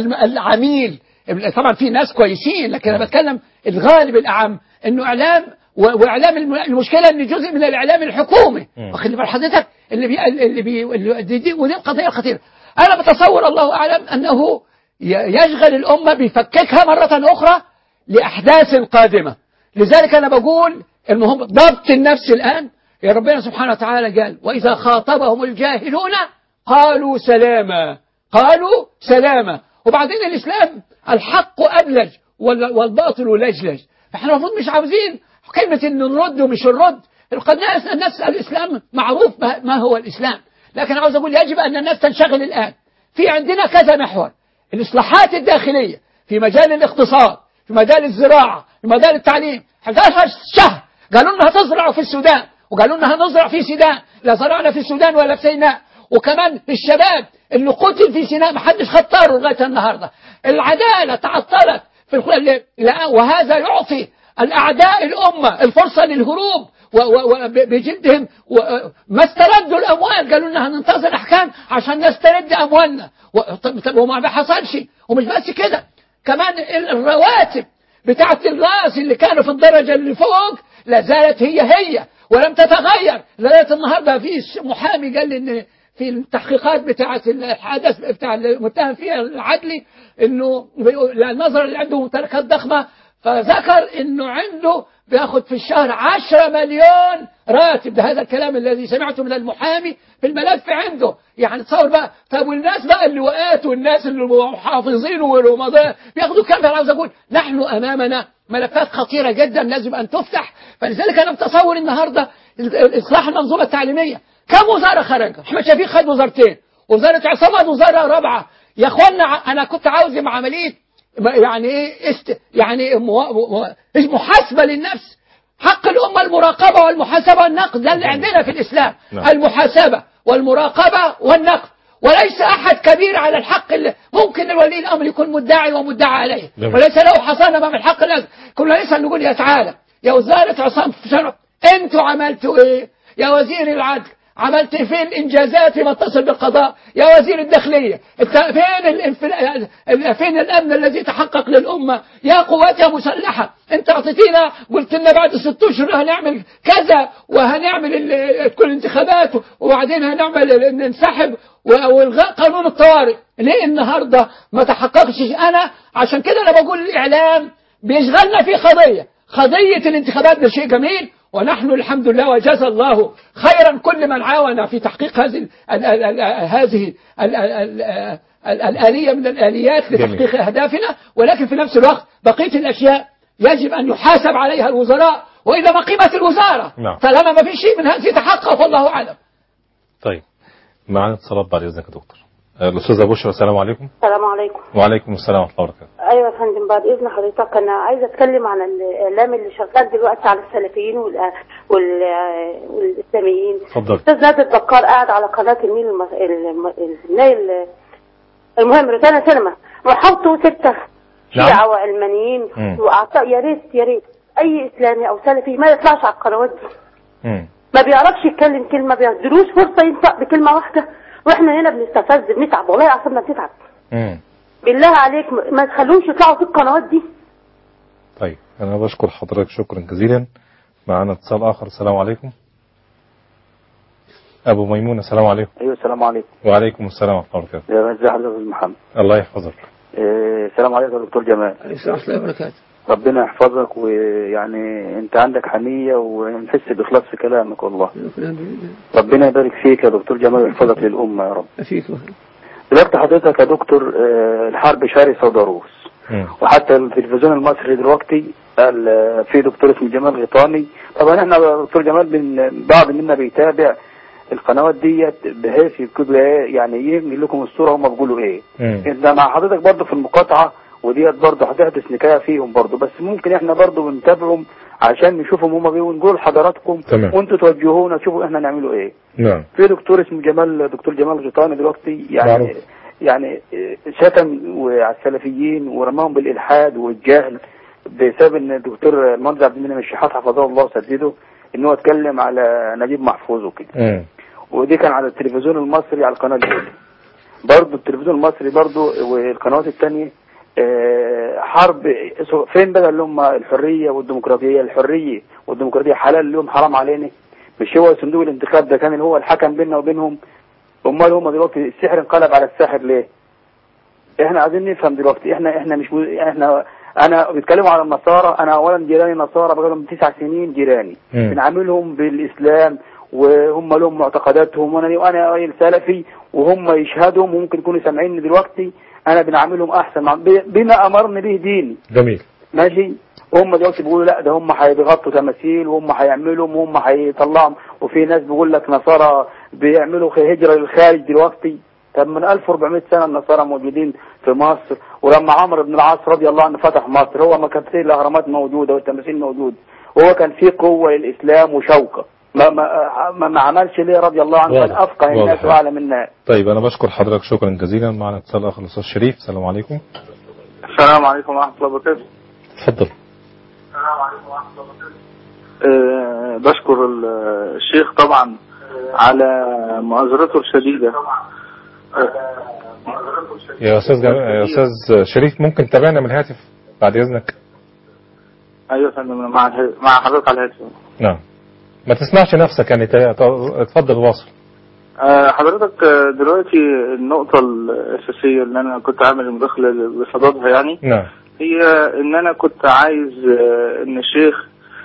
العميل. طبعا في ناس كويسين، لكن أنا بتكلم الغالب الأعم أنه إعلام، وإعلام المشكلة أن جزء من الإعلام الحكومي. واخد بال حضرتك اللي بي اللي بي ودي, ودي القضية الخطيرة. أنا بتصور الله أعلم أنه يشغل الأمة بيفككها مرة أخرى لأحداث قادمة. لذلك أنا بقول المهم ضبط النفس الآن. يا ربنا سبحانه وتعالى قال وإذا خاطبهم الجاهلون قالوا سلاما، قالوا سلاما. وبعدين الإسلام الحق أبلج والباطل لجلج. فإحنا المفروض مش عاوزين كلمة إن نرد ومش نرد. الناس الناس الإسلام معروف ما هو الإسلام، لكن عاوز أقول يجب أن الناس تنشغل الآن. في عندنا كذا محور: الإصلاحات الداخلية في مجال الاقتصاد، في مجال الزراعة، في مجال التعليم. حداشر شهر قالوا لنا هتزرعوا في السودان، وقالوا لنا هنزرع في سيناء، لا زرعنا في السودان ولا في سيناء. وكمان الشباب اللي قتل في سيناء ما حدش خطره لغاية النهاردة. العدالة تعطلت في الخلال، وهذا يعطي الأعداء الأمة الفرصة للهروب وبجلدهم. ما استردوا الأموال، قالوا لنا هننتظر أحكام عشان نسترد أموالنا، وما حصلش. ومش بس كده، كمان الرواتب بتاعت الراس اللي كانوا في الدرجة اللي فوق لا زالت هي هي ولم تتغير. لغاية النهاردة في محامي قال لي إن في التحقيقات بتاعت الحادث بتاع المتهم فيها العدلي إنه النظر اللي عنده ممتلكات ضخمة فذكر انه عنده بياخد في الشهر عشرة مليون راتب. ده هذا الكلام الذي سمعته من المحامي في الملف عنده. يعني تصور بقى. طب والناس بقى اللواءات والناس المحافظين والمضايا بياخدوا كام؟ انا عاوز اقول نحن امامنا ملفات خطيرة جدا لازم ان تفتح. فلذلك انا متصور النهارده اصلاح المنظومة التعليمية. كم وزارة خرج؟ احمد شفيق خد وزارتين، وزارة عصام وزارة رابعة. يا اخوانا انا كنت عاوز مع عملية يعني ايه است يعني محاسبة للنفس. حق الأمة المراقبة والمحاسبة والنقد، ده اللي عندنا في الإسلام. نعم. المحاسبة والمراقبة والنقد، وليس أحد كبير على الحق. اللي ممكن الولي الأمر يكون مدعي ومدعى عليه نعم. وليس له حصانة أمام الحق. لازم كنا نسأل نقول يا تعالى يا وزارة عصام أنتوا عملتوا إيه؟ يا وزير العدل عملت فين الإنجازات فيما اتصل بالقضاء؟ يا وزير الداخلية فين الانفل... فين الأمن الذي تحقق للأمة؟ يا قوات يا مسلحة أنت أعطيتينا قلت لنا بعد ست أشهر هنعمل كذا وهنعمل ال... كل انتخابات وبعدين هنعمل ننسحب والغاء قانون الطوارئ. ليه النهاردة ما تحققش؟ أنا عشان كده أنا بقول الإعلام بيشغلنا في قضية قضية الانتخابات. ده شيء جميل ونحن الحمد لله وجزا الله خيرا كل من عاون في تحقيق هذه ال ال ال هذه ال ال ال الآلية من الآليات لتحقيق أهدافنا. ولكن في نفس الوقت بقية الأشياء يجب أن يحاسب عليها الوزراء، وإذا ما قيمة الوزارة طالما ما في شيء من هذه تحقق والله أعلم. طيب معنا اتصالات بعد إذنك يا دكتور. الأستاذة بشرى السلام عليكم. السلام عليكم. وعليكم السلام ورحمة الله وبركاته. أيوة يا فندم بعد إذن حضرتك أنا عايزة أتكلم عن الإعلام اللي شغال دلوقتي على السلفيين وال... وال... والإسلاميين. اتفضل. أستاذ نادر البكار قاعد على قناة النيل الم... الم... النيل المهم روتانا سينما وحطوا ستة شيعة وعلمانيين وأعطى يا ريت يا ريت أي إسلامي أو سلفي ما يطلعش على القنوات دي. م. ما بيعرفش يتكلم كلمة، ما بيدروش فرصة ينطق بكلمة واحدة، واحنا هنا بنستفز بنتعب والله اعصابنا بتتعب. امم بالله عليك ما تخلوش يطلعوا في القنوات دي. طيب انا بشكر حضرتك شكرا جزيلا. معنا اتصال اخر. السلام عليكم. ابو ميمون السلام عليكم. ايوه السلام عليكم. وعليكم السلام ورحمه الله وبركاته. يا ازي حضرتك يا محمد. الله يحفظك. إيه السلام عليكم يا دكتور جمال. السلام عليكم وبركاته. ربنا يحفظك ويعني انت عندك حنية ونحس بإخلاص في كلامك والله. ربنا يبارك فيك يا دكتور جمال ويحفظك للأمة يا رب. فيك. دلوقتي حضرتك يا دكتور الحرب شرسة وضروس، وحتى التلفزيون المصري دلوقتي قال في دكتور اسمه جمال غيطاني. طبعا احنا دكتور جمال بن بعض منا بيتابع القنوات ديت بحيث يكتب يعني ينقل لكم الصورة هم بيقولوا ايه. انت مع حضرتك برضه في المقاطعة وديت برضه هتحدث نكاية فيهم برضه، بس ممكن احنا برضه بنتابعهم عشان نشوفهم هما بيقولوا ونقول لحضراتكم وانتوا توجهونا تشوفوا احنا نعملوا ايه. نعم. في دكتور اسمه جمال دكتور جمال غيطاني دلوقتي يعني معروف. يعني شتم على السلفيين ورماهم بالالحاد والجهل بسبب ان الدكتور المهندس عبد المنعم الشحات حفظه الله وسدده ان هو اتكلم على نجيب محفوظ وكده. ودي كان على التلفزيون المصري على القناه الاولى. برضه التلفزيون المصري برضه والقنوات الثانيه حرب. فين بقى اللي هم الحرية والديمقراطية؟ الحرية والديمقراطية حلال لهم حرام علينا. مش هو صندوق الانتخاب ده كان هو الحكم بيننا وبينهم؟ امال هم دلوقتي السحر انقلب على الساحر ليه؟ احنا عايزين نفهم دلوقتي. احنا احنا مش احنا انا بيتكلموا على النصارى. انا اولا جيراني نصارى بقى لهم تسع سنين جيراني، بنعاملهم بالاسلام وهم لهم معتقداتهم، وانا وانا راجل سلفي وهم يشهدهم وممكن يكونوا سامعيني دلوقتي. انا بنعاملهم احسن بما امرني به ديني. جميل. ماشي. هم دلوقتي بيقولوا لا ده هم هيغطوا تماثيل وهم هيعملوا وهم هيطلعوا، وفي ناس بيقول لك نصارى بيعملوا هجرة للخارج دلوقتي. طب من ألف وأربعمائة سنة النصارى موجودين في مصر، ولما عمرو بن العاص رضي الله عنه فتح مصر هو ما كان فيه الاهرامات موجودة والتماثيل موجود، وهو كان فيه قوة للإسلام وشوكة. ما ما ما عملش ليه رضي الله عنه؟ كان افقه الناس واعلم الناس. طيب انا بشكر حضرتك شكرا جزيلا. معنا اتصال اخر الاستاذ شريف. السلام عليكم. السلام عليكم ورحمه الله وبركاته. اتفضل. السلام عليكم ورحمه الله وبركاته. أه بشكر الشيخ طبعا على مؤازرته الشديده. يا استاذ جم... يا استاذ شريف ممكن تابعنا من الهاتف بعد اذنك؟ ايوه يا فندم مع مع حضرتك على الهاتف. نعم. ما تسمعش نفسك يعني. اتفضل واصل. حضرتك دلوقتي النقطة الأساسية اللي أنا كنت عامل المداخلة بصددها يعني نعم هي ان انا كنت عايز ان الشيخ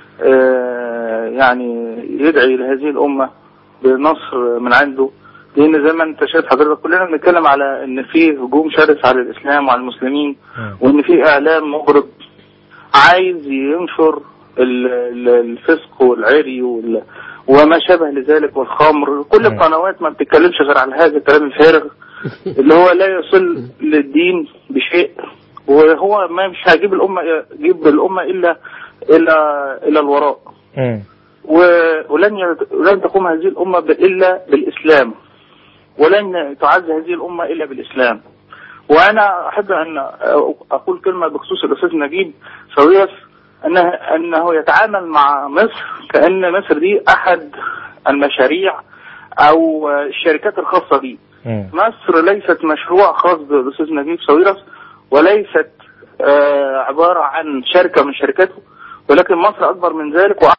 يعني يدعي لهذه الامة بنصر من عنده، لان زي ما انت شايف حضرتك كلنا بنتكلم على ان في هجوم شرس على الاسلام وعلى المسلمين، وان في اعلام مغرض عايز ينشر الفسق والعري وما شابه لذلك والخمر. كل القنوات ما بتتكلمش غير على هذا الكلام الفارغ اللي هو لا يصل للدين بشيء، وهو ما مش هيجيب الامه يجيب الامه الا الى الى الوراء. ولن ولن تقوم هذه الامه الا بالاسلام، ولن تعز هذه الامه الا بالاسلام. وانا احب ان اقول كلمه بخصوص الاستاذ نجيب ساويرس، انه انه يتعامل مع مصر كأن مصر دي احد المشاريع او الشركات الخاصه بيه. مصر ليست مشروع خاص بالاستاذ نجيب ساويرس، وليست آه عباره عن شركه من شركاته، ولكن مصر اكبر من ذلك.